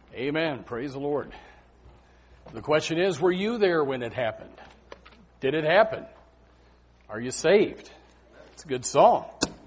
Amen. Praise the Lord. The question is, were you there when it happened? Did it happen? Are you saved? It's a good song.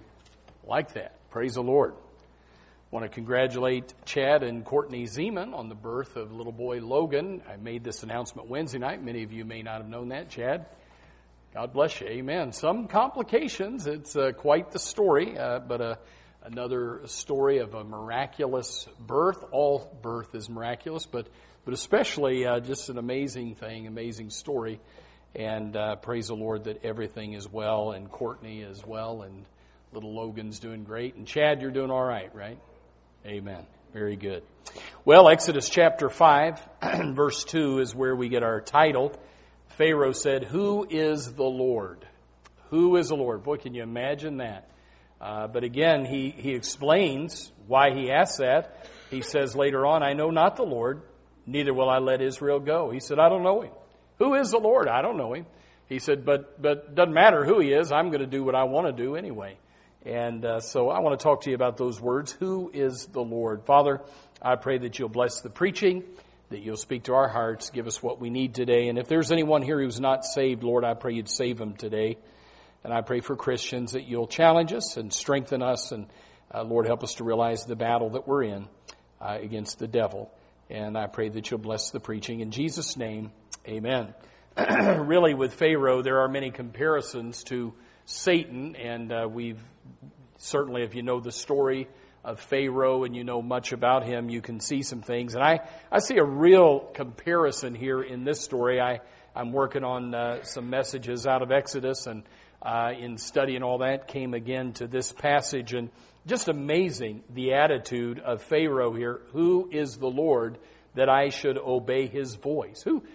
I like that. Praise the Lord. I want to congratulate Chad and Courtney Zeman on the birth of little boy Logan. I made this announcement Wednesday night. Many of you may not have known that. Chad, God bless you. Amen. Some complications. It's quite the story, but another story of a miraculous birth. All birth is miraculous, but especially just an amazing thing, amazing story. And praise the Lord that everything is well, and Courtney is well, and little Logan's doing great. And Chad, you're doing all right? Amen. Very good. Well, Exodus chapter 5, verse 2 is where we get our title. Pharaoh said, "Who is the Lord?" Who is the Lord? Boy, can you imagine that? But again, he explains why he asked that. He says later on, "I know not the Lord, neither will I let Israel go." He said, "I don't know him." Who is the Lord? I don't know him. He said, but doesn't matter who he is. I'm going to do what I want to do anyway. And so I want to talk to you about those words. Who is the Lord? Father, I pray that you'll bless the preaching, that you'll speak to our hearts, give us what we need today. And if there's anyone here who's not saved, Lord, I pray you'd save them today. And I pray for Christians that you'll challenge us and strengthen us. And Lord, help us to realize the battle that we're in against the devil. And I pray that you'll bless the preaching. In Jesus' name, amen. Really, with Pharaoh, there are many comparisons to Satan. And we've certainly, if you know the story of Pharaoh and you know much about him, you can see some things. And I see a real comparison here in this story. I'm working on some messages out of Exodus, and in studying all that, came again to this passage. And just amazing, the attitude of Pharaoh here. Who is the Lord that I should obey his voice? Who,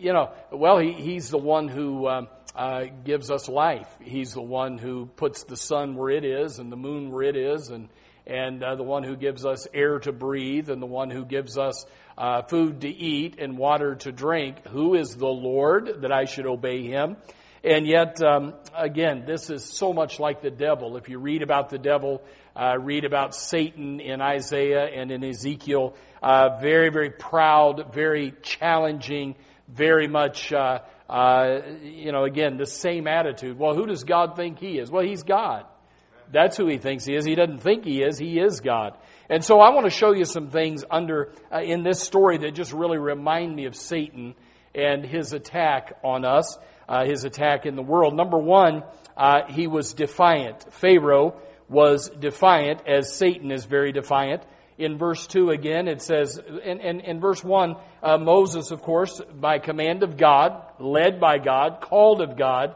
he's the one who gives us life. He's the one who puts the sun where it is and the moon where it is, and the one who gives us air to breathe, and the one who gives us food to eat and water to drink. Who is the Lord that I should obey him? And yet, again, this is so much like the devil. If you read about the devil, read about Satan in Isaiah and in Ezekiel, very, very proud, very challenging, very much, again, the same attitude. Well, who does God think he is? Well, he's God. That's who he thinks he is. He doesn't think he is God. And so I want to show you some things in this story that just really remind me of Satan and his attack on us. His attack in the world. Number one, he was defiant. Pharaoh was defiant, as Satan is very defiant. In verse 2 again, it says, in verse 1, Moses, of course, by command of God, led by God, called of God,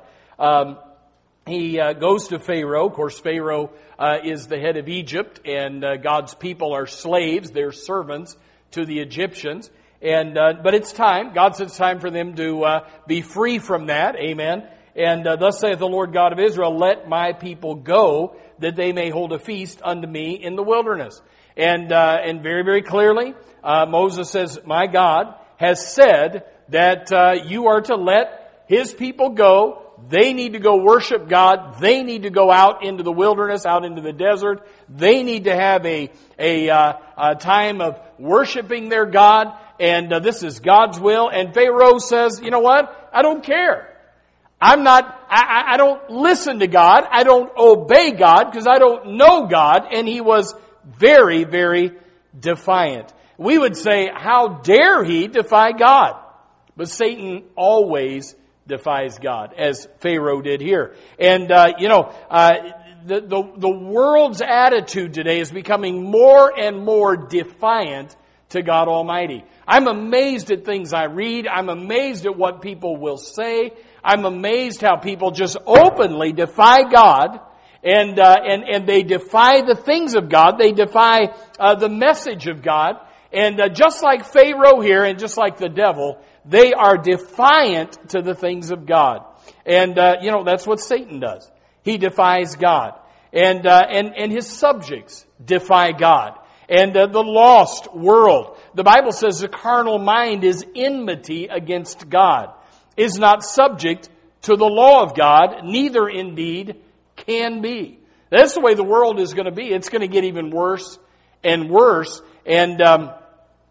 he goes to Pharaoh. Of course, Pharaoh is the head of Egypt, and God's people are slaves. They're servants to the Egyptians. But it's time. God said it's time for them to be free from that. Amen. And thus saith the Lord God of Israel, let my people go, that they may hold a feast unto me in the wilderness. And very, very clearly, Moses says, my God has said that you are to let his people go. They need to go worship God. They need to go out into the wilderness, out into the desert. They need to have a time of worshiping their God. And this is God's will. And Pharaoh says, you know what? I don't care. I don't listen to God. I don't obey God because I don't know God. And he was very, very defiant. We would say, how dare he defy God? But Satan always defies God, as Pharaoh did here. And, the world's attitude today is becoming more and more defiant to God Almighty. I'm amazed at things I read. I'm amazed at what people will say. I'm amazed how people just openly defy God, and they defy the things of God. They defy the message of God. And just like Pharaoh here, and just like the devil, they are defiant to the things of God. And that's what Satan does. He defies God, and his subjects defy God. And the lost world. The Bible says the carnal mind is enmity against God, is not subject to the law of God, neither indeed can be. That's the way the world is going to be. It's going to get even worse and worse. And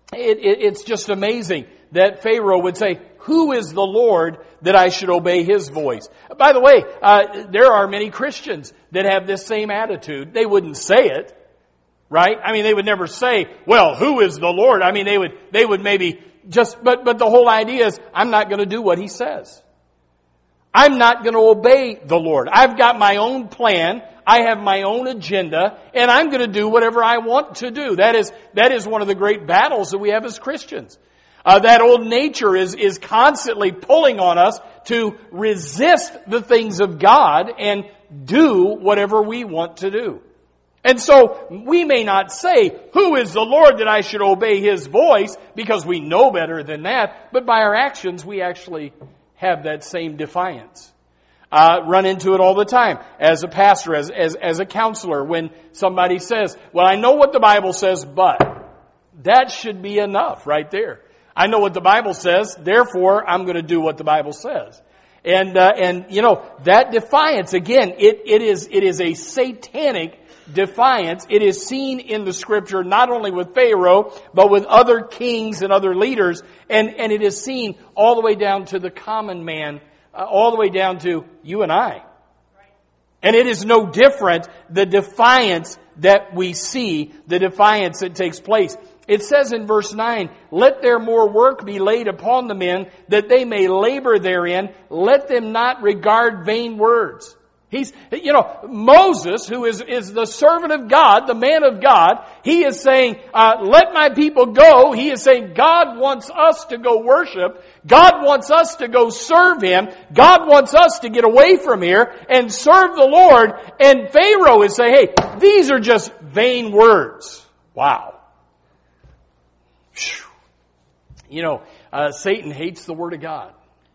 it's just amazing that Pharaoh would say, who is the Lord that I should obey His voice? By the way, there are many Christians that have this same attitude. They wouldn't say it, right? I mean, they would never say, well, who is the Lord? I mean, they would maybe just, but the whole idea is, I'm not going to do what He says. I'm not going to obey the Lord. I've got my own plan. I have my own agenda, and I'm going to do whatever I want to do. That is one of the great battles that we have as Christians. That old nature is constantly pulling on us to resist the things of God and do whatever we want to do. And so we may not say, who is the Lord that I should obey His voice, because we know better than that, but by our actions we actually have that same defiance. Run into it all the time as a pastor, as a counselor, when somebody says, well, I know what the Bible says, but that should be enough right there. I know what the Bible says, therefore I'm going to do what the Bible says. And you know, that defiance, again, it is a satanic defiance. It is seen in the Scripture not only with Pharaoh, but with other kings and other leaders. And it is seen all the way down to the common man, all the way down to you and I. And it is no different, the defiance that we see, the defiance that takes place. It says in verse 9, let their more work be laid upon the men, that they may labor therein. Let them not regard vain words. Moses, who is the servant of God, the man of God, he is saying, let my people go. He is saying, God wants us to go worship. God wants us to go serve Him. God wants us to get away from here and serve the Lord. And Pharaoh is saying, hey, these are just vain words. Wow. Satan hates the Word of God.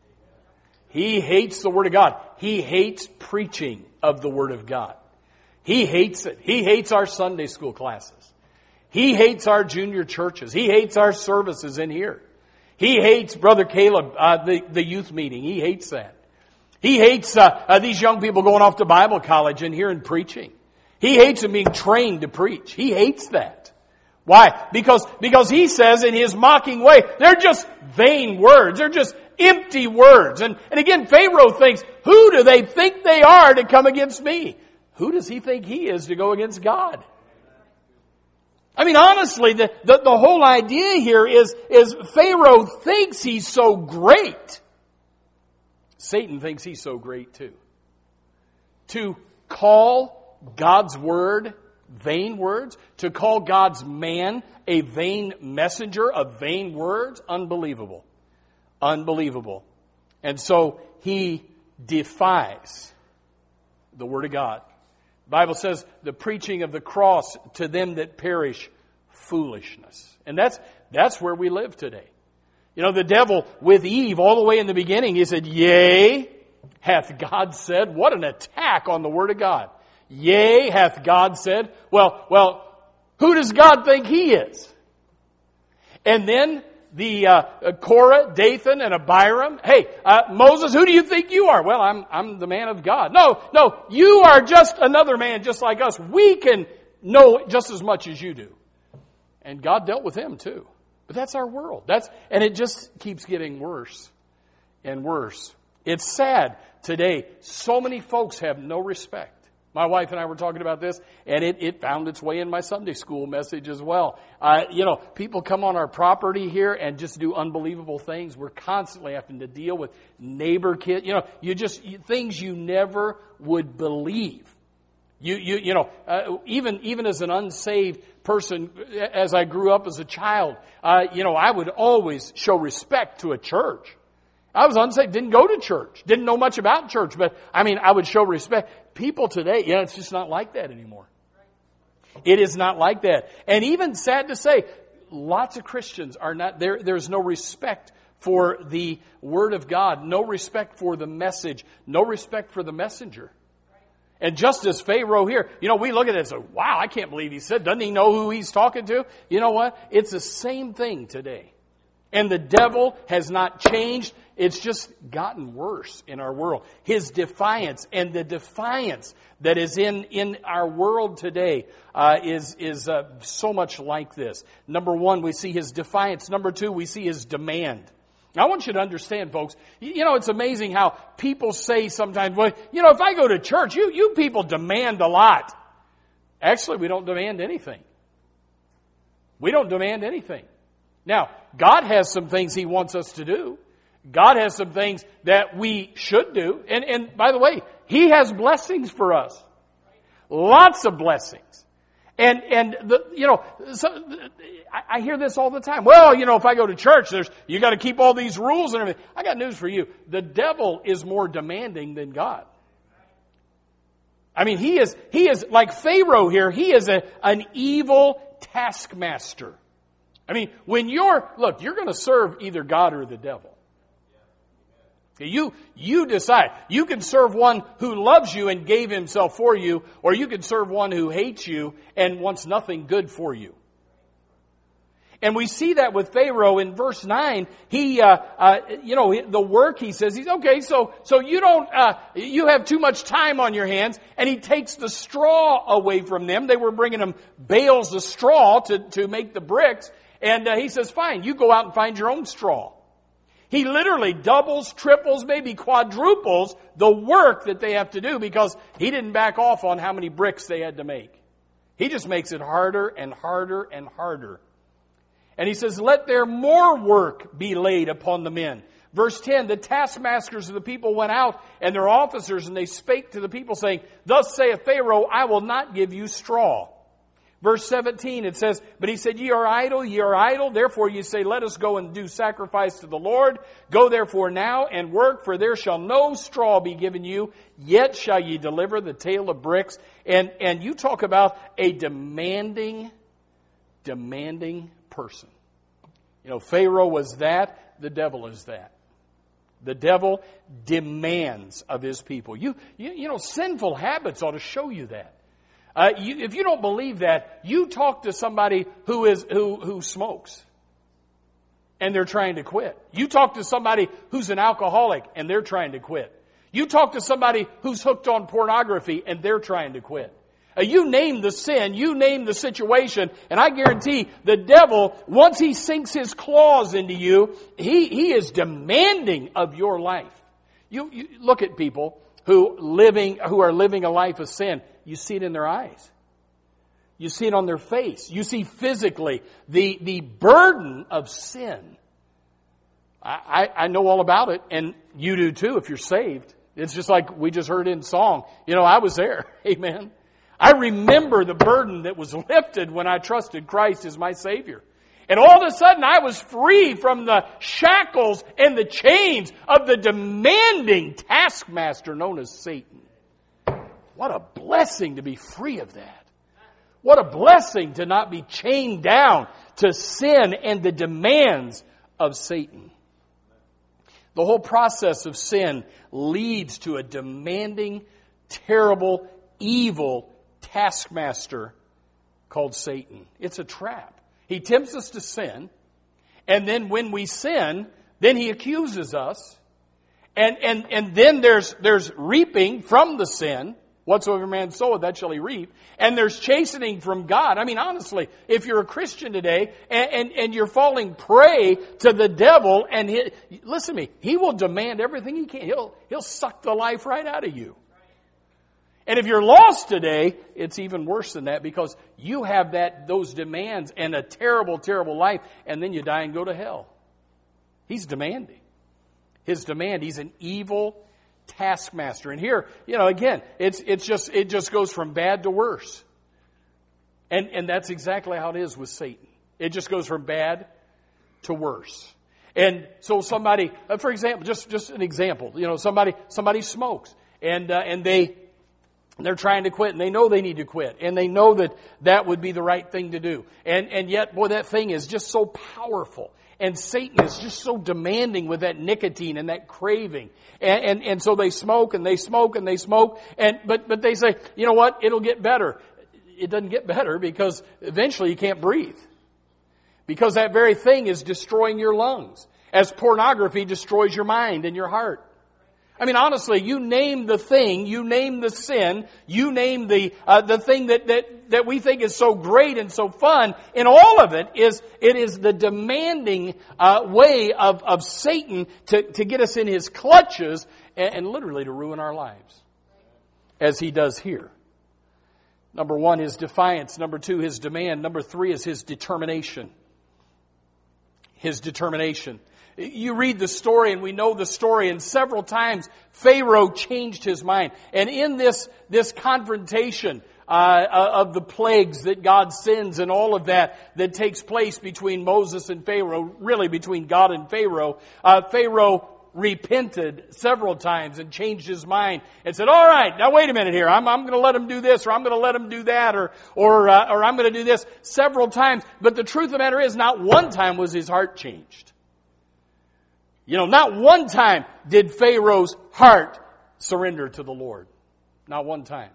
He hates the Word of God. He hates preaching of the Word of God. He hates it. He hates our Sunday school classes. He hates our junior churches. He hates our services in here. He hates Brother Caleb, the youth meeting. He hates that. He hates these young people going off to Bible college and here and preaching. He hates them being trained to preach. He hates that. Why? Because he says in his mocking way, they're just vain words. They're just empty words. And again, Pharaoh thinks, who do they think they are to come against me? Who does he think he is to go against God? I mean, honestly, the whole idea here is Pharaoh thinks he's so great. Satan thinks he's so great too. To call God's word vain words, to call God's man a vain messenger of vain words, unbelievable. Unbelievable. And so he defies the Word of God. The Bible says the preaching of the cross to them that perish, foolishness. And that's where we live today. The devil with Eve all the way in the beginning, he said, yea, hath God said. What an attack on the Word of God. Yea, hath God said. Well, who does God think He is? And then the Korah, Dathan, and Abiram. Hey, Moses, who do you think you are? Well, I'm the man of God. No, you are just another man just like us. We can know just as much as you do. And God dealt with him too. But that's our world. And it just keeps getting worse and worse. It's sad today. So many folks have no respect. My wife and I were talking about this, and it found its way in my Sunday school message as well. People come on our property here and just do unbelievable things. We're constantly having to deal with neighbor kids. Things you never would believe. Even as an unsaved person, as I grew up as a child, I would always show respect to a church. I was unsaved, didn't go to church, didn't know much about church, but I would show respect. People today, it's just not like that anymore. It is not like that. And even sad to say, lots of Christians are not there. There's no respect for the Word of God, no respect for the message, no respect for the messenger. And just as Pharaoh here, we look at it and say, wow, I can't believe he said, doesn't he know who he's talking to? You know what? It's the same thing today. And the devil has not changed. It's just gotten worse in our world. His defiance and the defiance that is in our world today is so much like this. Number one, we see his defiance. Number two, we see his demand. Now, I want you to understand, folks, it's amazing how people say sometimes, well, if I go to church, you people demand a lot. Actually, we don't demand anything. We don't demand anything. Now, God has some things He wants us to do. God has some things that we should do. And by the way, He has blessings for us. Lots of blessings. I hear this all the time. Well, if I go to church, you got to keep all these rules and everything. I got news for you. The devil is more demanding than God. I mean, he is like Pharaoh here. He is an evil taskmaster. I mean, you're going to serve either God or the devil. You decide. You can serve one who loves you and gave himself for you, or you can serve one who hates you and wants nothing good for you. And we see that with Pharaoh in verse 9. The work, he says, he's okay, so you have too much time on your hands, and he takes the straw away from them. They were bringing him bales of straw to make the bricks, and he says, fine, you go out and find your own straw. He literally doubles, triples, maybe quadruples the work that they have to do because he didn't back off on how many bricks they had to make. He just makes it harder and harder and harder. And he says, let there more work be laid upon the men. Verse 10, the taskmasters of the people went out and their officers, and they spake to the people, saying, thus saith Pharaoh, I will not give you straw. Verse 17, it says, but he said, ye are idle, therefore ye say, let us go and do sacrifice to the Lord. Go therefore now and work, for there shall no straw be given you, yet shall ye deliver the tale of bricks. And you talk about a demanding person. Pharaoh was that, the devil is that. The devil demands of his people. Sinful habits ought to show you that. If you don't believe that, you talk to somebody who smokes and they're trying to quit. You talk to somebody who's an alcoholic and they're trying to quit. You talk to somebody who's hooked on pornography and they're trying to quit. You name the sin, you name the situation, and I guarantee the devil, once he sinks his claws into you, he is demanding of your life. You look at people who are living a life of sin. You see it in their eyes. You see it on their face. You see physically the burden of sin. I know all about it, and you do too if you're saved. It's just like we just heard in song. I was there. Amen. I remember the burden that was lifted when I trusted Christ as my Savior. And all of a sudden I was free from the shackles and the chains of the demanding taskmaster known as Satan. What a blessing to be free of that. What a blessing to not be chained down to sin and the demands of Satan. The whole process of sin leads to a demanding, terrible, evil taskmaster called Satan. It's a trap. He tempts us to sin, and then when we sin, then he accuses us, and then there's reaping from the sin. Whatsoever man soweth, that shall he reap. And there's chastening from God. I mean, honestly, if you're a Christian today and you're falling prey to the devil, and listen to me, he will demand everything he can. He'll suck the life right out of you. And if you're lost today, it's even worse than that because you have those demands and a terrible, terrible life, and then you die and go to hell. He's demanding. His demand, he's an evil taskmaster. And here, again, it just goes from bad to worse. And that's exactly how it is with Satan. It just goes from bad to worse. And so somebody, for example, just an example, somebody smokes and they're trying to quit, and they know they need to quit, and they know that would be the right thing to do. And yet, boy, that thing is just so powerful. And Satan is just so demanding with that nicotine and that craving. And so they smoke and they smoke and they smoke. But they say, you know what? It'll get better. It doesn't get better because eventually you can't breathe. Because that very thing is destroying your lungs, as pornography destroys your mind and your heart. I mean, honestly, you name the thing, you name the sin, you name the thing that we think is so great and so fun, and all of it is the demanding way of Satan to get us in his clutches and literally to ruin our lives, as he does here. Number 1, his defiance. Number 2, his demand. Number 3 is his determination. His determination. You read the story, and we know the story, and several times Pharaoh changed his mind. And in this confrontation of the plagues that God sends and all of that takes place between Moses and Pharaoh, really between God and Pharaoh, Pharaoh repented several times and changed his mind and said, all right, now wait a minute here. I'm going to let him do this, or I'm going to let him do that, or I'm going to do this several times. But the truth of the matter is, not one time was his heart changed. Not one time did Pharaoh's heart surrender to the Lord. Not one time.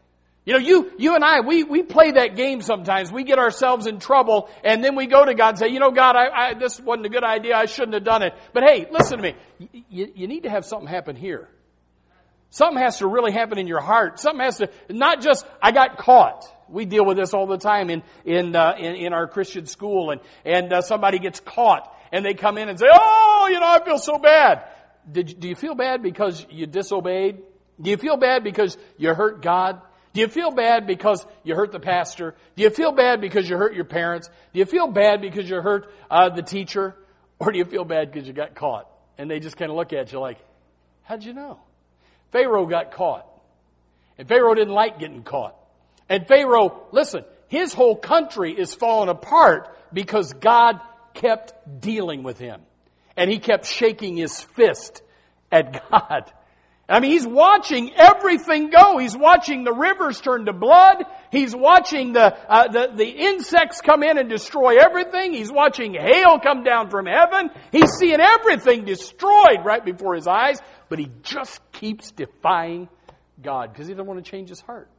You and I, we play that game sometimes. We get ourselves in trouble, and then we go to God and say, God, this wasn't a good idea. I shouldn't have done it. But hey, listen to me. You need to have something happen here. Something has to really happen in your heart. Something has to, not just, I got caught. We deal with this all the time in our Christian school, and somebody gets caught, and they come in and say, I feel so bad. Do you feel bad because you disobeyed? Do you feel bad because you hurt God? Do you feel bad because you hurt the pastor? Do you feel bad because you hurt your parents? Do you feel bad because you hurt the teacher? Or do you feel bad because you got caught? And they just kind of look at you like, how'd you know? Pharaoh got caught. And Pharaoh didn't like getting caught. And Pharaoh, listen, his whole country is falling apart because God kept dealing with him. And he kept shaking his fist at God. I mean, he's watching everything go. He's watching the rivers turn to blood. He's watching the insects come in and destroy everything. He's watching hail come down from heaven. He's seeing everything destroyed right before his eyes. But he just keeps defying God because he doesn't want to change his heart.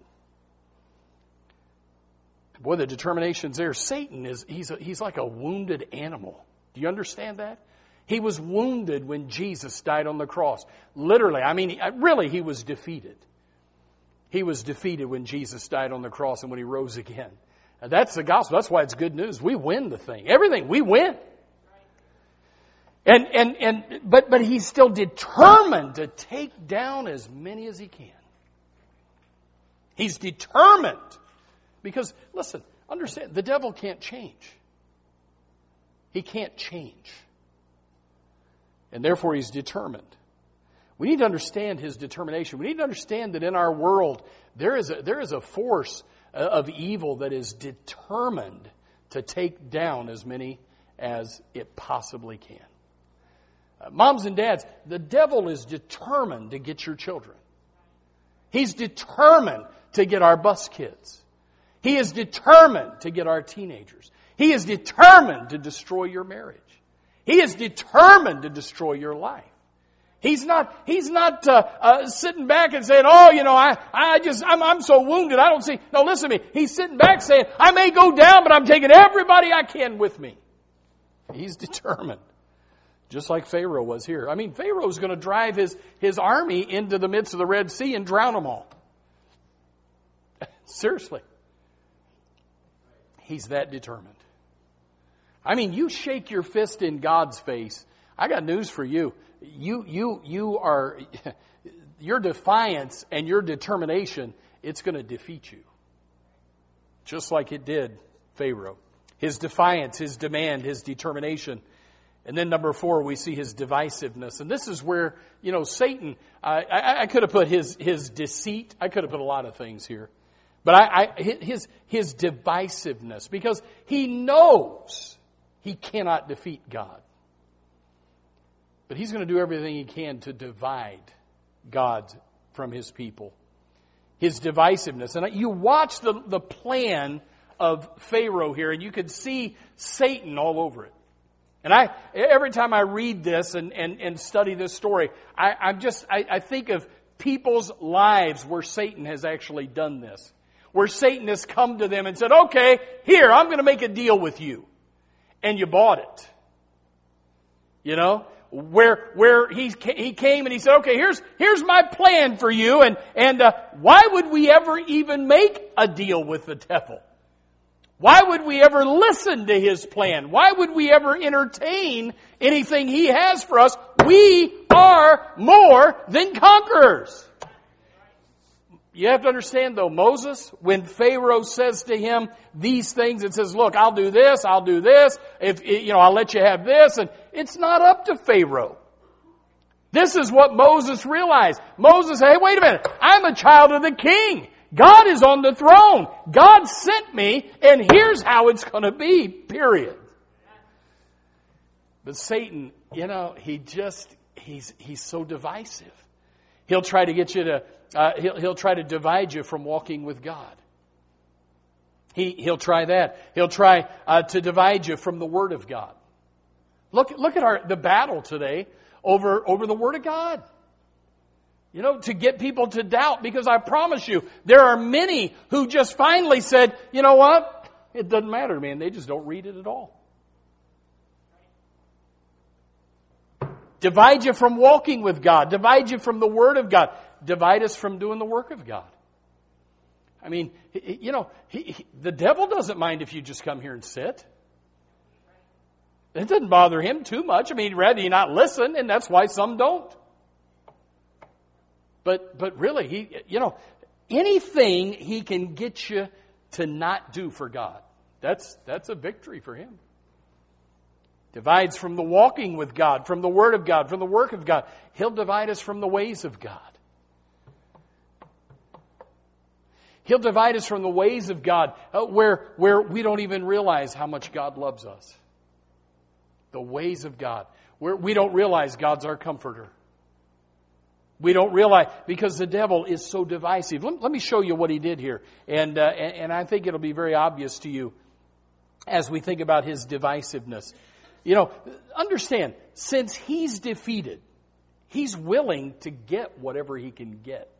Boy, the determination's there. Satan he's like a wounded animal. Do you understand that? He was wounded when Jesus died on the cross. Literally, really, he was defeated. He was defeated when Jesus died on the cross and when he rose again. And that's the gospel. That's why it's good news. We win the thing. Everything, we win. But he's still determined to take down as many as he can. He's determined. Because, listen, understand, the devil can't change. He can't change. And therefore he's determined. We need to understand his determination. We need to understand that in our world there is a force of evil that is determined to take down as many as it possibly can. Moms and dads, the devil is determined to get your children. He's determined to get our bus kids. He is determined to get our teenagers. He is determined to destroy your marriage. He is determined to destroy your life. He's not sitting back and saying, I'm so wounded, I don't see. No, listen to me. He's sitting back saying, I may go down, but I'm taking everybody I can with me. He's determined. Just like Pharaoh was here. Pharaoh's going to drive his army into the midst of the Red Sea and drown them all. Seriously. He's that determined. You shake your fist in God's face. I got news for you. You are, your defiance and your determination, it's going to defeat you. Just like it did Pharaoh. His defiance, his demand, his determination. And then number 4, we see his divisiveness. And this is where, Satan, I could have put his deceit. I could have put a lot of things here. But his divisiveness, because he knows he cannot defeat God. But he's going to do everything he can to divide God from his people. His divisiveness. And you watch the plan of Pharaoh here, and you can see Satan all over it. And every time I read this and study this story, I think of people's lives where Satan has actually done this. Where Satan has come to them and said, okay, here, I'm going to make a deal with you. and you bought it. You know, where he came and he said, okay, here's my plan for you. And why would we ever even make a deal with the devil? Why would we ever listen to his plan? Why would we ever entertain anything he has for us? We are more than conquerors. You have to understand though, Moses, when Pharaoh says to him these things and says, look, I'll do this, I'll let you have this, and it's not up to Pharaoh. This is what Moses realized. Moses said, hey, wait a minute, I'm a child of the king. God is on the throne. God sent me, and here's how it's going to be, period. But Satan, he's so divisive. He'll try to get you to, he'll try to divide you from walking with God. He'll try that. He'll try to divide you from the Word of God. Look at the battle today over the Word of God. To get people to doubt, because I promise you, there are many who just finally said, you know what? It doesn't matter to me, and they just don't read it at all. Divide you from walking with God. Divide you from the Word of God. Divide us from doing the work of God. I mean, the devil doesn't mind if you just come here and sit. It doesn't bother him too much. I mean, he'd rather you not listen, and that's why some don't. But really, anything he can get you to not do for God, that's a victory for him. Divides from the walking with God, from the Word of God, from the work of God. He'll divide us from the ways of God. He'll divide us from the ways of God where we don't even realize how much God loves us. The ways of God. Where we don't realize God's our comforter. We don't realize, because the devil is so divisive. Let me show you what he did here. And I think it'll be very obvious to you as we think about his divisiveness. Understand, since he's defeated, he's willing to get whatever he can get.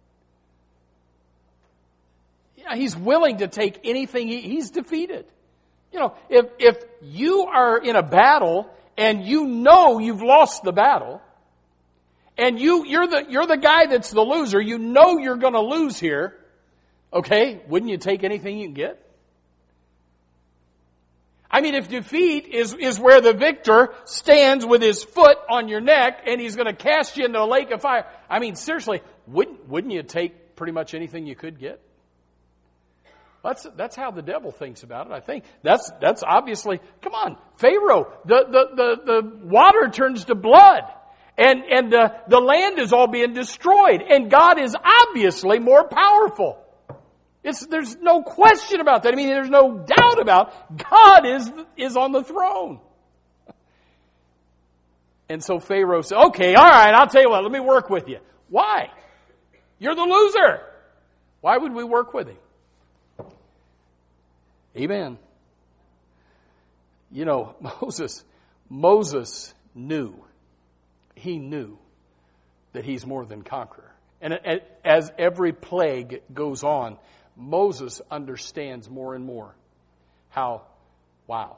He's willing to take anything he's defeated. If you are in a battle and you've lost the battle, and you're the guy that's the loser, you're going to lose here, okay, wouldn't you take anything you can get? I mean, if defeat is where the victor stands with his foot on your neck and he's going to cast you into a lake of fire, I mean, seriously, wouldn't you take pretty much anything you could get? That's how the devil thinks about it, I think. That's obviously, come on, Pharaoh, the water turns to blood. And the land is all being destroyed. And God is obviously more powerful. There's no question about that. I mean, there's no doubt about God is on the throne. And so Pharaoh said, okay, all right, I'll tell you what, let me work with you. Why? You're the loser. Why would we work with him? Amen. Moses knew. He knew that he's more than conqueror. And as every plague goes on, Moses understands more and more how, wow,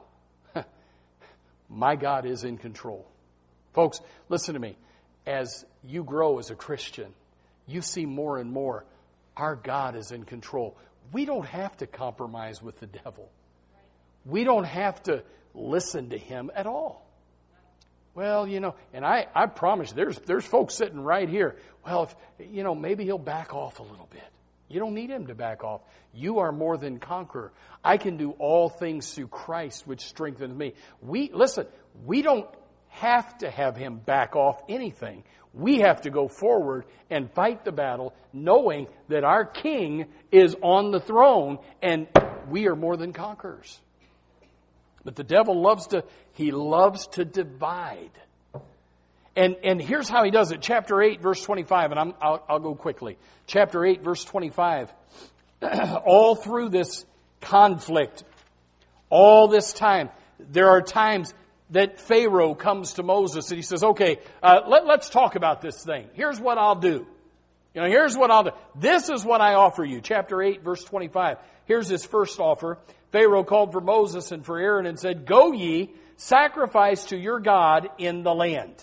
my God is in control. Folks, listen to me. As you grow as a Christian, you see more and more our God is in control. We don't have to compromise with the devil. We don't have to listen to him at all. Well, and I promise you, there's folks sitting right here. Well, maybe he'll back off a little bit. You don't need him to back off. You are more than conqueror. I can do all things through Christ, which strengthens me. We don't have to have him back off anything. We have to go forward and fight the battle, knowing that our King is on the throne, and we are more than conquerors. But the devil loves to divide. And here's how he does it. Chapter 8, verse 25, and I'll go quickly. Chapter 8, verse 25. All through this conflict, all this time, there are times that Pharaoh comes to Moses and he says, okay, let's talk about this thing. Here's what I'll do. Here's what I'll do. This is what I offer you. Chapter 8, verse 25. Here's his first offer. Pharaoh called for Moses and for Aaron and said, "Go ye, sacrifice to your God in the land."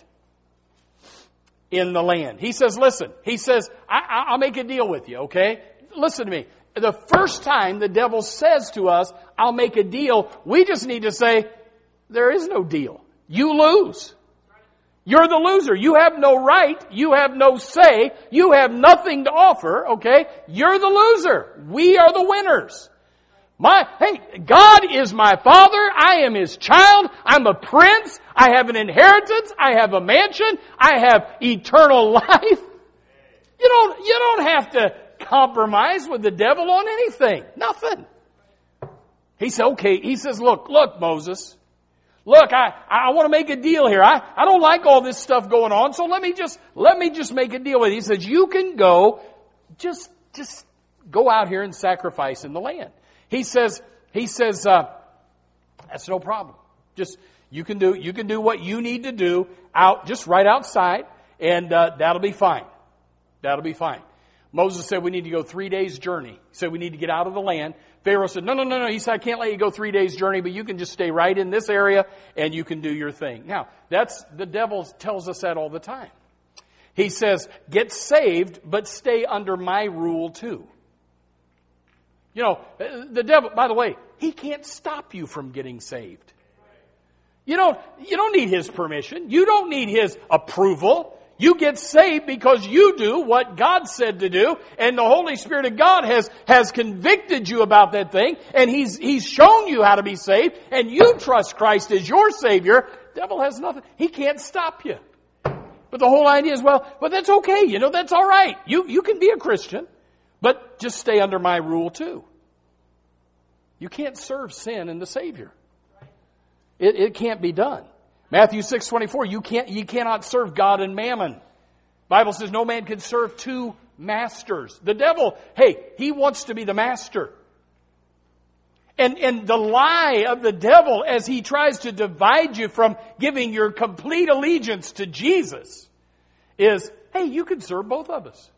In the land. He says, listen, he says, I'll make a deal with you, okay? Listen to me. The first time the devil says to us, I'll make a deal, we just need to say, there is no deal. You lose. You're the loser. You have no right. You have no say. You have nothing to offer, okay? You're the loser. We are the winners. Hey, God is my father. I am His child. I'm a prince. I have an inheritance. I have a mansion. I have eternal life. You don't have to compromise with the devil on anything. Nothing. He said, okay. He says, look, Moses. Look, I want to make a deal here. I don't like all this stuff going on, so let me just make a deal with you. He says, you can go, just go out here and sacrifice in the land. He says, that's no problem. Just, you can do what you need to do just right outside, and that'll be fine. That'll be fine. Moses said we need to go 3 days journey. He said we need to get out of the land. Pharaoh said, no. He said, I can't let you go 3 days journey, but you can just stay right in this area and you can do your thing. Now, the devil tells us that all the time. He says, get saved, but stay under my rule too. You know, the devil, by the way, he can't stop you from getting saved. You don't need his permission. You don't need his approval. You get saved because you do what God said to do, and the Holy Spirit of God has convicted you about that thing, and He's shown you how to be saved, and you trust Christ as your Savior. The devil has nothing. He can't stop you. But the whole idea is, well, that's okay. That's all right. You can be a Christian, but just stay under my rule too. You can't serve sin and the Savior. It can't be done. Matthew 6:24, you cannot serve God and mammon. Bible says no man can serve two masters. The devil, he wants to be the master. And the lie of the devil as he tries to divide you from giving your complete allegiance to Jesus is, you can serve both of us.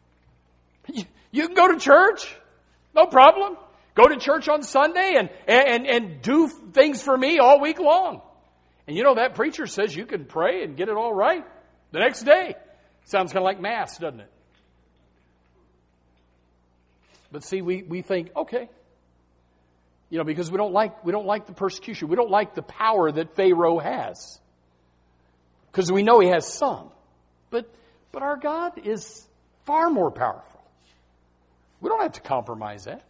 You can go to church, no problem. Go to church on Sunday and do things for me all week long. And that preacher says you can pray and get it all right the next day. Sounds kind of like Mass, doesn't it? But see, we think, okay. Because we don't like the persecution. We don't like the power that Pharaoh has. Because we know he has some. But our God is far more powerful. We don't have to compromise that.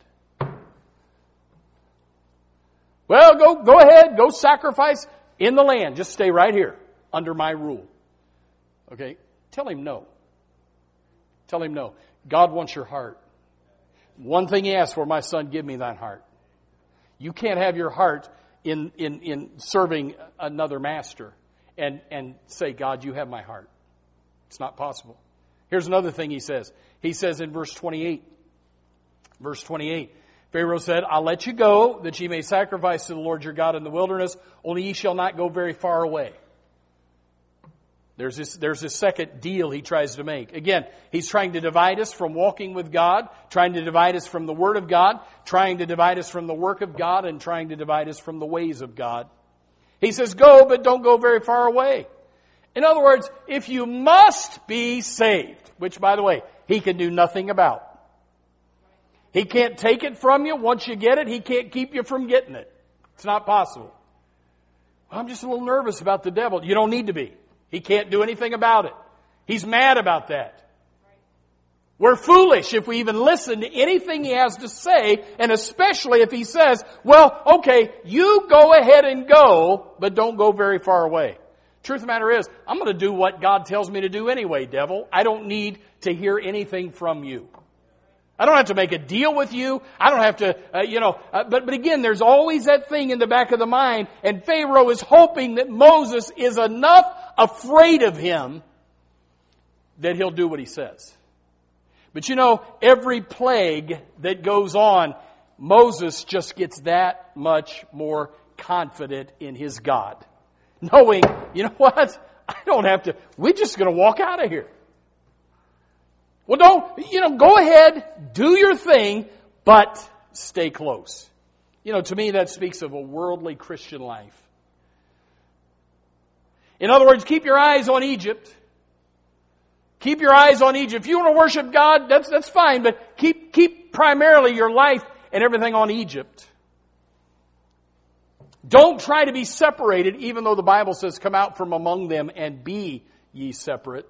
Well, go ahead, go sacrifice in the land. Just stay right here under my rule. Okay? Tell him no. Tell him no. God wants your heart. One thing he asks for, my son, give me thine heart. You can't have your heart in serving another master and say, God, you have my heart. It's not possible. Here's another thing he says. He says in verse 28, Pharaoh said, I'll let you go, that ye may sacrifice to the Lord your God in the wilderness, only ye shall not go very far away. There's this second deal he tries to make. Again, he's trying to divide us from walking with God, trying to divide us from the Word of God, trying to divide us from the work of God, and trying to divide us from the ways of God. He says, go, but don't go very far away. In other words, if you must be saved, which, by the way, he can do nothing about. He can't take it from you. Once you get it, he can't keep you from getting it. It's not possible. I'm just a little nervous about the devil. You don't need to be. He can't do anything about it. He's mad about that. We're foolish if we even listen to anything he has to say, and especially if he says, well, okay, you go ahead and go, but don't go very far away. Truth of the matter is, I'm going to do what God tells me to do anyway, devil. I don't need to hear anything from you. I don't have to make a deal with you. I don't have to, but again, there's always that thing in the back of the mind, and Pharaoh is hoping that Moses is enough afraid of him that he'll do what he says. But every plague that goes on, Moses just gets that much more confident in his God. Knowing, you know what? I don't have to, we're just going to walk out of here. Well, go ahead, do your thing, but stay close. To me that speaks of a worldly Christian life. In other words, keep your eyes on Egypt. Keep your eyes on Egypt. If you want to worship God, that's fine, but keep primarily your life and everything on Egypt. Don't try to be separated, even though the Bible says, come out from among them and be ye separate.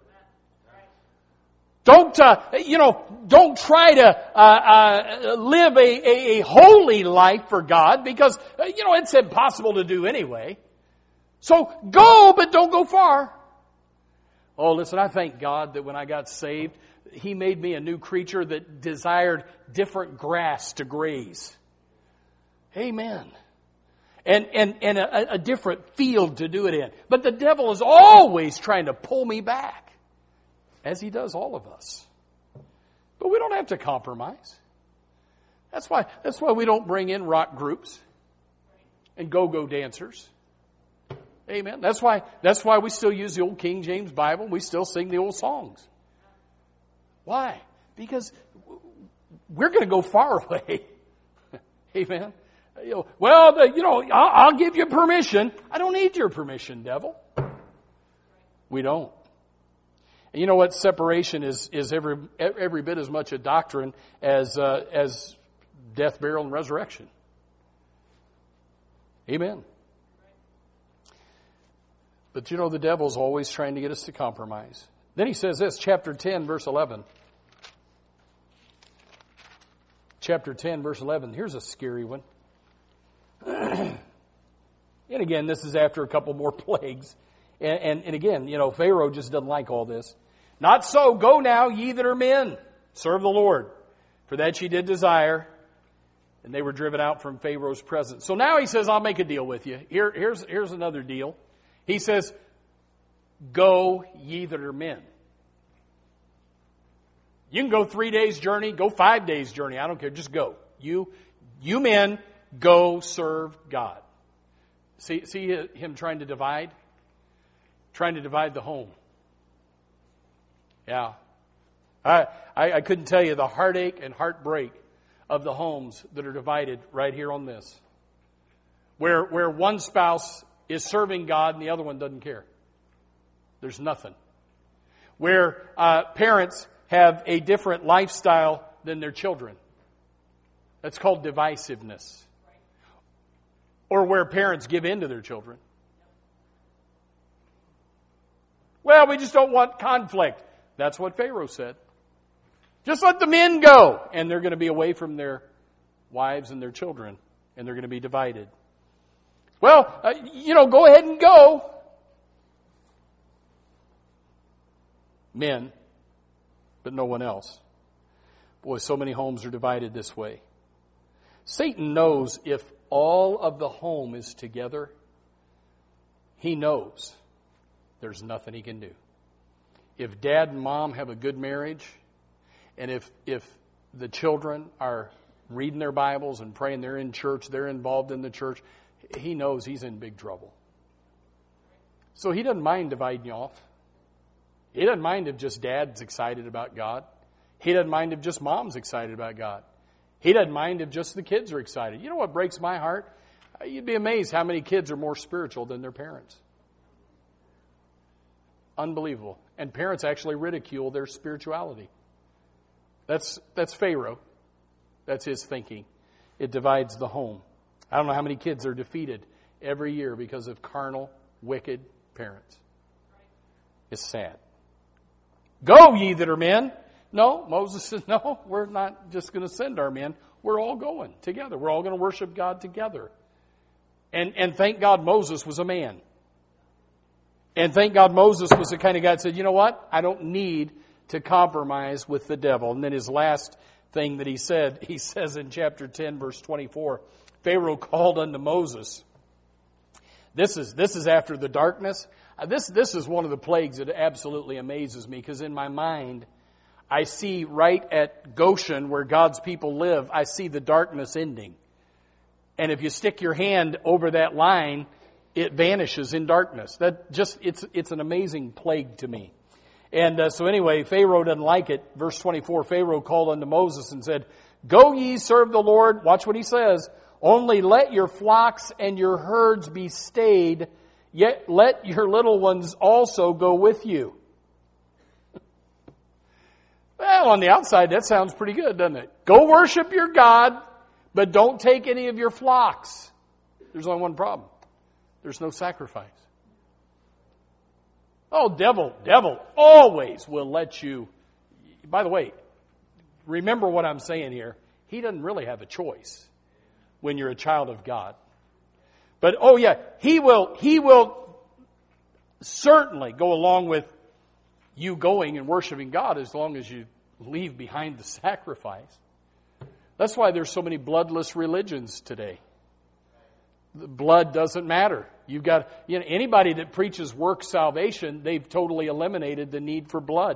Don't try to live a holy life for God, because, it's impossible to do anyway. So go, but don't go far. Oh, listen, I thank God that when I got saved, He made me a new creature that desired different grass to graze. Amen. And a different field to do it in. But the devil is always trying to pull me back, as he does all of us. But we don't have to compromise. That's why we don't bring in rock groups and go-go dancers. Amen. That's why we still use the old King James Bible. We still sing the old songs. Why? Because we're going to go far away. Amen. I'll give you permission. I don't need your permission, devil. We don't. And you know what? Separation is every bit as much a doctrine as death, burial, and resurrection. Amen. But the devil's always trying to get us to compromise. Then he says this, chapter 10, verse 11. Chapter 10, verse 11. Here's a scary one. And again, this is after a couple more plagues. And again, Pharaoh just doesn't like all this. Not so, go now, ye that are men, serve the Lord. For that ye did desire. And they were driven out from Pharaoh's presence. So now he says, I'll make a deal with you. Here's another deal. He says, go ye that are men. You can go 3 days journey, go 5 days journey. I don't care, just go. You men, go serve God. See him trying to divide? Trying to divide the home. Yeah. I couldn't tell you the heartache and heartbreak of the homes that are divided right here on this. Where one spouse is serving God and the other one doesn't care. There's nothing. Where parents have a different lifestyle than their children. That's called divisiveness. Or where parents give in to their children. Well, we just don't want conflict. That's what Pharaoh said. Just let the men go. And they're going to be away from their wives and their children. And they're going to be divided. Well, go ahead and go. Men, but no one else. Boy, so many homes are divided this way. Satan knows if all of the home is together, he knows there's nothing he can do. If dad and mom have a good marriage, and if the children are reading their Bibles and praying, they're in church, they're involved in the church, he knows he's in big trouble. So he doesn't mind dividing you off. He doesn't mind if just dad's excited about God. He doesn't mind if just mom's excited about God. He doesn't mind if just the kids are excited. You know what breaks my heart? You'd be amazed how many kids are more spiritual than their parents. Unbelievable. And parents actually ridicule their spirituality. That's Pharaoh. That's his thinking. It divides the home. I don't know how many kids are defeated every year because of carnal, wicked parents. It's sad. Go ye that are men. No, Moses said, no, we're not just going to send our men. We're all going together. We're all going to worship God together. And thank God Moses was a man. And thank God Moses was the kind of guy that said, you know what? I don't need to compromise with the devil. And then his last thing that he says in chapter 10, verse 24, Pharaoh called unto Moses. This is after the darkness. This is one of the plagues that absolutely amazes me, because in my mind, I see right at Goshen, where God's people live, I see the darkness ending. And if you stick your hand over that line, it vanishes in darkness. It's an amazing plague to me. And so anyway, Pharaoh doesn't like it. Verse 24, Pharaoh called unto Moses and said, Go ye, serve the Lord. Watch what he says. Only let your flocks and your herds be stayed, yet let your little ones also go with you. Well, on the outside, that sounds pretty good, doesn't it? Go worship your God, but don't take any of your flocks. There's only one problem. There's no sacrifice. Oh, devil always will let you. By the way, remember what I'm saying here. He doesn't really have a choice when you're a child of God. But, oh yeah, he will certainly go along with you going and worshiping God as long as you leave behind the sacrifice. That's why there's so many bloodless religions today. The blood doesn't matter. You've got, anybody that preaches work salvation, they've totally eliminated the need for blood.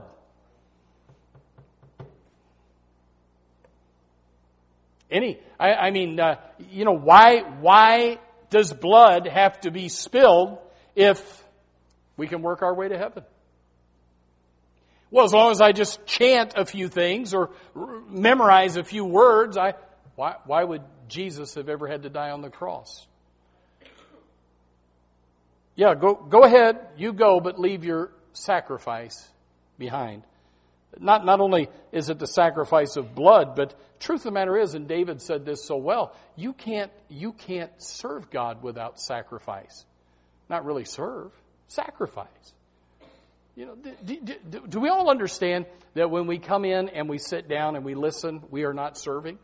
Why does blood have to be spilled if we can work our way to heaven? Well, as long as I just chant a few things or memorize a few words, why would Jesus have ever had to die on the cross? Yeah, go ahead, you go, but leave your sacrifice behind. Not only is it the sacrifice of blood, but truth of the matter is, and David said this so well, you can't serve God without sacrifice. Not really serve, sacrifice. Do we all understand that when we come in and we sit down and we listen, we are not serving?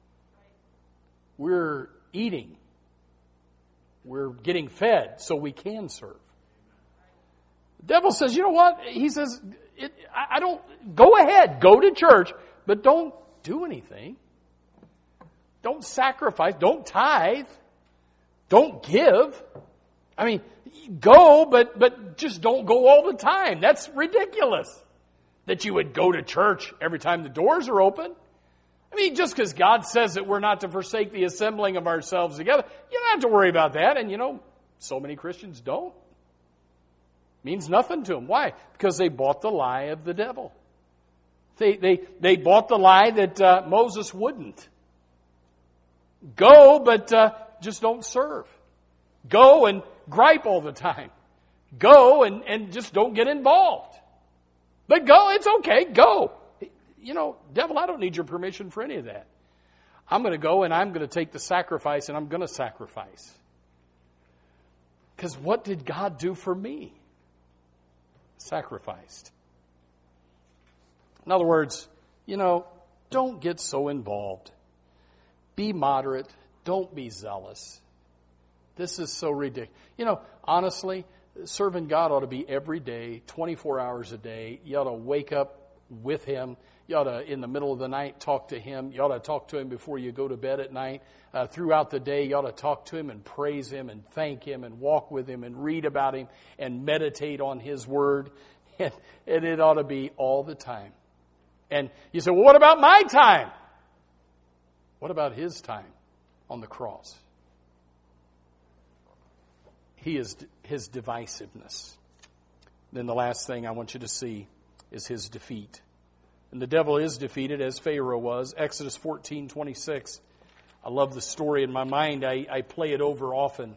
We're eating. We're getting fed so we can serve. The devil says, you know what? He says, I don't, go ahead, go to church, but don't do anything. Don't sacrifice, don't tithe, don't give. I mean, go, but just don't go all the time. That's ridiculous that you would go to church every time the doors are open. I mean, just because God says that we're not to forsake the assembling of ourselves together, you don't have to worry about that. And so many Christians don't. Means nothing to them. Why? Because they bought the lie of the devil. They bought the lie that Moses wouldn't. Go, but just don't serve. Go and gripe all the time. Go and just don't get involved. But go, it's okay, go. Devil, I don't need your permission for any of that. I'm going to go and I'm going to take the sacrifice and I'm going to sacrifice. Because what did God do for me? Sacrificed. In other words, don't get so involved. Be moderate. Don't be zealous. This is so ridiculous. Honestly, serving God ought to be every day, 24 hours a day. You ought to wake up with Him. You ought to, in the middle of the night, talk to Him. You ought to talk to Him before you go to bed at night. Throughout the day, you ought to talk to Him and praise Him and thank Him and walk with Him and read about Him and meditate on His Word. And it ought to be all the time. And you say, well, what about my time? What about His time on the cross? His divisiveness. Then the last thing I want you to see is His defeat. And the devil is defeated as Pharaoh was. Exodus 14:26. I love the story in my mind. I play it over often.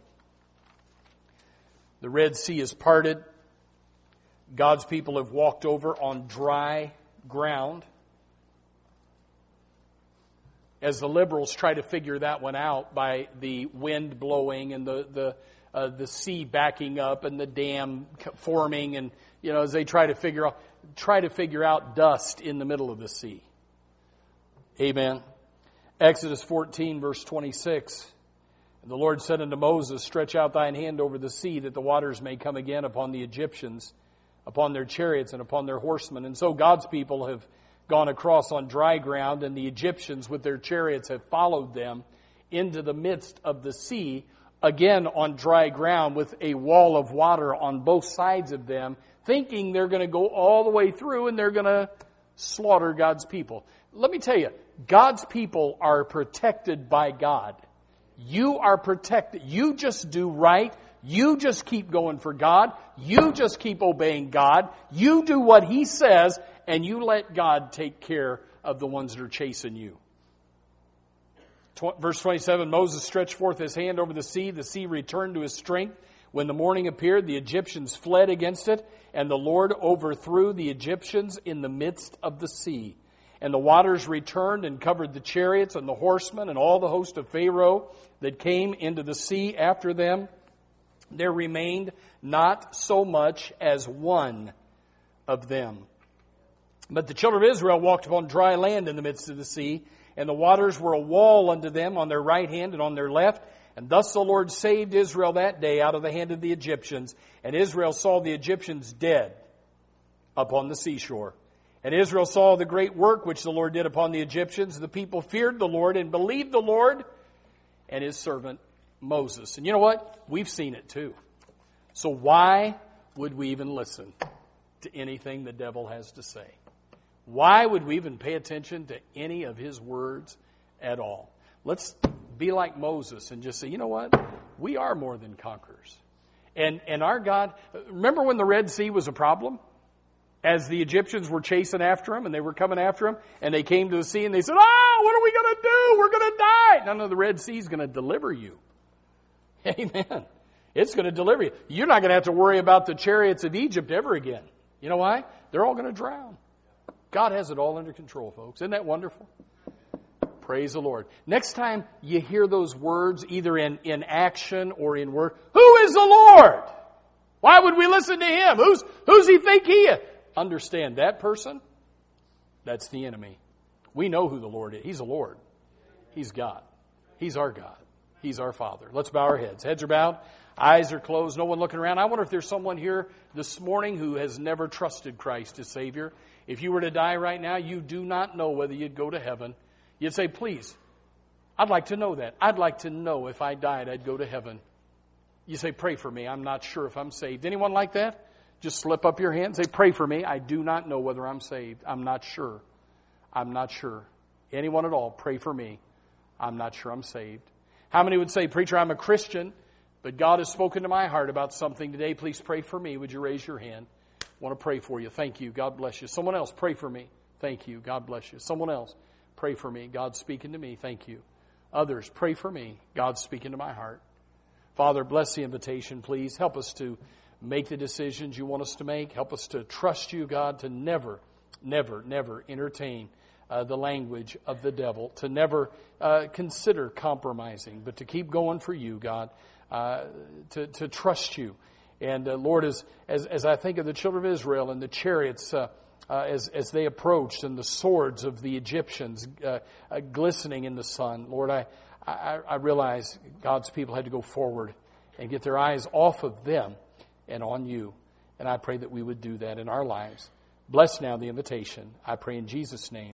The Red Sea is parted. God's people have walked over on dry ground. As the liberals try to figure that one out by the wind blowing and the sea backing up and the dam forming, and as they try to figure out dust in the middle of the sea. Amen. Exodus 14, verse 26. And the Lord said unto Moses, stretch out thine hand over the sea, that the waters may come again upon the Egyptians, upon their chariots and upon their horsemen. And so God's people have gone across on dry ground, and the Egyptians with their chariots have followed them into the midst of the sea, again on dry ground with a wall of water on both sides of them, thinking they're going to go all the way through and they're going to slaughter God's people. Let me tell you, God's people are protected by God. You are protected. You just do right. You just keep going for God. You just keep obeying God. You do what He says, and you let God take care of the ones that are chasing you. Verse 27, Moses stretched forth his hand over the sea returned to his strength. When the morning appeared, the Egyptians fled against it, and the Lord overthrew the Egyptians in the midst of the sea. And the waters returned and covered the chariots and the horsemen and all the host of Pharaoh that came into the sea after them. There remained not so much as one of them. But the children of Israel walked upon dry land in the midst of the sea, and the waters were a wall unto them on their right hand and on their left. And thus the Lord saved Israel that day out of the hand of the Egyptians. And Israel saw the Egyptians dead upon the seashore. And Israel saw the great work which the Lord did upon the Egyptians. The people feared the Lord and believed the Lord and his servant Moses. And you know what? We've seen it too. So why would we even listen to anything the devil has to say? Why would we even pay attention to any of his words at all? Let's be like Moses and just say, you know what? We are more than conquerors. And our God, remember when the Red Sea was a problem? As the Egyptians were chasing after him and they were coming after him and they came to the sea and they said, oh, what are we going to do? We're going to die. None of the Red Sea is going to deliver you. Amen. It's going to deliver you. You're not going to have to worry about the chariots of Egypt ever again. You know why? They're all going to drown. God has it all under control, folks. Isn't that wonderful? Praise the Lord. Next time you hear those words, either in action or in word, who is the Lord? Why would we listen to him? Who's he think he is? Understand that person, that's the enemy. We know who the Lord is. He's the Lord. He's God. He's our God. He's our Father. Let's bow our heads. Heads are bowed. Eyes are closed. No one looking around. I wonder if there's someone here this morning who has never trusted Christ as Savior. If you were to die right now, you do not know whether you'd go to heaven. You'd say, please, I'd like to know that. I'd like to know if I died, I'd go to heaven. You say, pray for me. I'm not sure if I'm saved. Anyone like that? Just slip up your hand and say, pray for me. I do not know whether I'm saved. I'm not sure. I'm not sure. Anyone at all, pray for me. I'm not sure I'm saved. How many would say, preacher, I'm a Christian, but God has spoken to my heart about something today. Please pray for me. Would you raise your hand? I want to pray for you. Thank you. God bless you. Someone else, pray for me. Thank you. God bless you. Someone else, pray for me. God's speaking to me. Thank you. Others, pray for me. God's speaking to my heart. Father, bless the invitation, please. Help us to make the decisions you want us to make. Help us to trust you, God, to never, never, never entertain the language of the devil, to never consider compromising, but to keep going for you, God, to trust you. And Lord, as I think of the children of Israel and the chariots as they approached and the swords of the Egyptians glistening in the sun, Lord, I realize God's people had to go forward and get their eyes off of them and on you. And I pray that we would do that in our lives. Bless now the invitation. I pray in Jesus' name.